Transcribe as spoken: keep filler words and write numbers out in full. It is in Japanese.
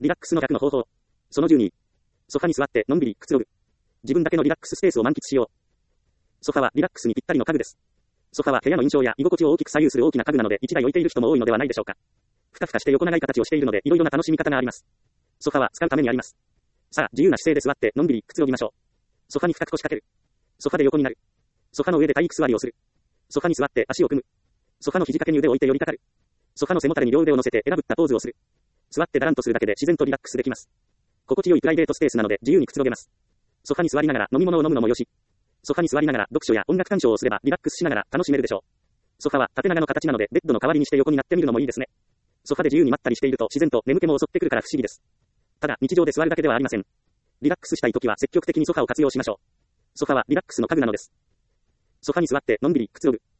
リラックスの逆の方法。そのじゅうに。ソファに座ってのんびりくつろぐ。自分だけのリラックススペースを満喫しよう。ソファはリラックスにぴったりの家具です。ソファは部屋の印象や居心地を大きく左右する大きな家具なので一台置いている人も多いのではないでしょうか。ふかふかして横長い形をしているのでいろいろな楽しみ方があります。ソファは使うためにあります。さあ、自由な姿勢で座ってのんびりくつろぎましょう。ソファに深く腰掛ける。ソファで横になる。ソファの上で体育座りをする。ソファに座って足を組む。ソファの肘掛けに腕を置いて寄りかかる。ソファの背もたれに両腕を乗せて選ぶったポーズをする。座ってだらんとするだけで自然とリラックスできます。心地よいプライベートスペースなので自由にくつろげます。ソファに座りながら飲み物を飲むのもよし。ソファに座りながら読書や音楽鑑賞をすればリラックスしながら楽しめるでしょう。ソファは縦長の形なのでベッドの代わりにして横になってみるのもいいですね。ソファで自由にまったりしていると自然と眠気も襲ってくるから不思議です。ただ日常で座るだけではありません。リラックスしたいときは積極的にソファを活用しましょう。ソファはリラックスの家具なのです。ソファに座ってのんびりくつろぐ。